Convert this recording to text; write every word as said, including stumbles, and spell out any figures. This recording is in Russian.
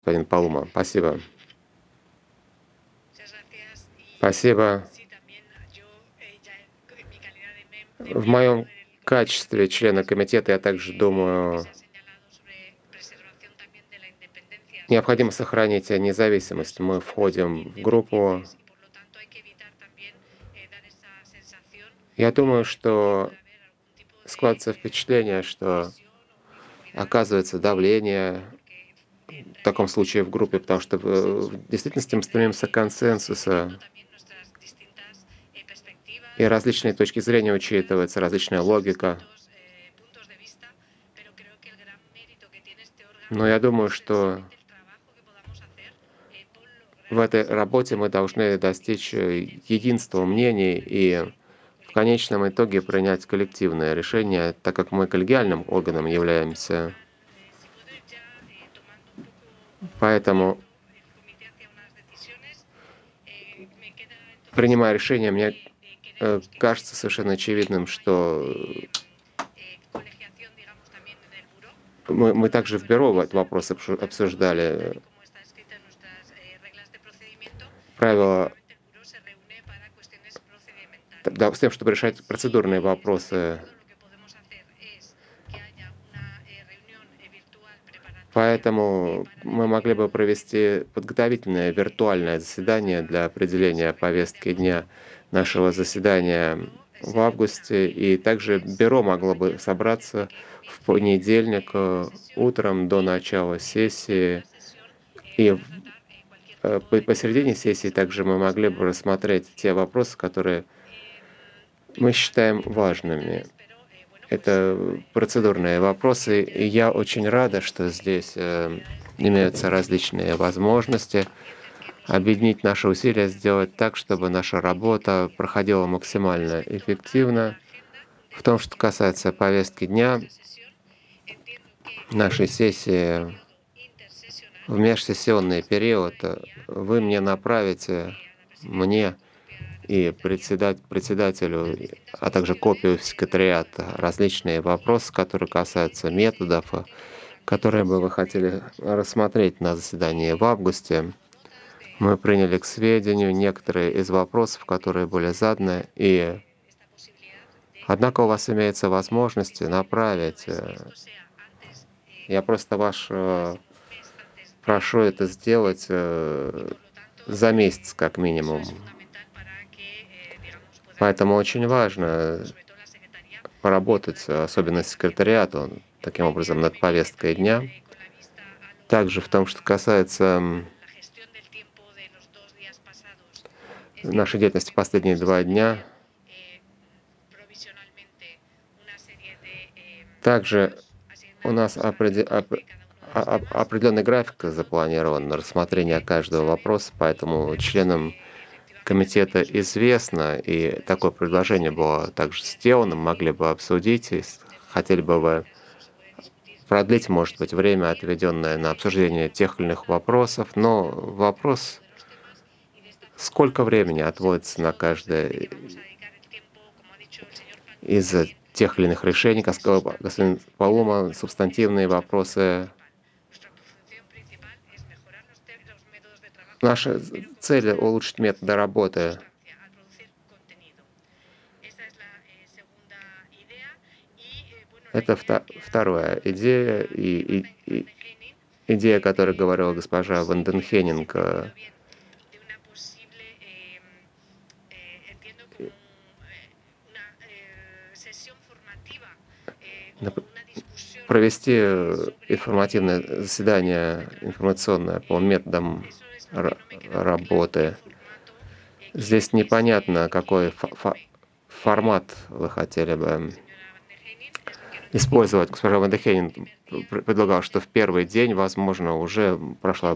господин Палума. Спасибо. Спасибо. В моем качестве члена комитета я также думаю, необходимо сохранить независимость. Мы входим в группу. Я думаю, что складывается впечатление, что оказывается давление в таком случае в группе, потому что в в действительности мы стремимся к консенсусу, и различные точки зрения учитываются, различная логика. Но я думаю, что в этой работе мы должны достичь э, единства мнений и в конечном итоге принять коллективное решение, так как мы коллегиальным органом являемся. Поэтому, принимая решение, мне э, кажется совершенно очевидным, что мы, мы также в бюро этот вопрос обшу- обсуждали. Правила т- да, с тем, чтобы решать процедурные вопросы. Поэтому мы могли бы провести подготовительное виртуальное заседание для определения повестки дня нашего заседания в августе. И также бюро могло бы собраться в понедельник э, утром до начала сессии. И в- э, по- посередине сессии также мы могли бы рассмотреть те вопросы, которые мы считаем важными. Это процедурные вопросы, и я очень рада, что здесь э, имеются различные возможности объединить наши усилия, сделать так, чтобы наша работа проходила максимально эффективно. В том, что касается повестки дня, нашей сессии в межсессионный период, э, вы мне направите, мне и председать- председателю, и- а также копию в секретариат различные вопросы, которые касаются методов, э, которые бы вы хотели рассмотреть на заседании в августе. Мы приняли к сведению некоторые из вопросов, которые были заданы, и однако у вас имеется возможность направить. э, Я просто ваш э, прошу это сделать э, за месяц как минимум. Поэтому очень важно поработать, э, особенно секретариату, таким образом, над повесткой дня. Также в том, что касается м, нашей деятельности последние два дня, также у нас опреде- оп- а- а- определенный график запланирован на рассмотрение каждого вопроса, поэтому членам комитета известно, и такое предложение было также сделано, могли бы обсудить, и с- хотели бы вы продлить, может быть, время, отведенное на обсуждение тех или иных вопросов, но вопрос, сколько времени отводится на каждое из тех или иных решений, как сказал господин Палома, субстантивные вопросы. Наша цель — улучшить методы работы. Это вта- вторая идея, и, и- и идея, о которой говорила госпожа Ванденхенинг, э, нап- провести э, информативное заседание информационное по методам ра- работы. Здесь непонятно, какой фо- фо- формат вы хотели бы использовать. Госпожа Вандехенин предлагала, что в первый день, возможно, уже прошла